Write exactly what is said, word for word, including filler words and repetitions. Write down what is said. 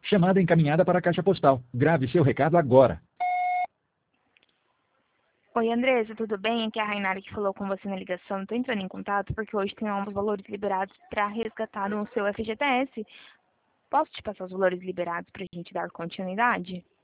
Chamada encaminhada para a caixa postal. Grave seu recado agora. Oi, Andressa, tudo bem? Aqui é a Rainara que falou com você na ligação. Estou entrando em contato porque hoje tem novos valores liberados para resgatar no seu F G T S. Posso te passar os valores liberados para a gente dar continuidade?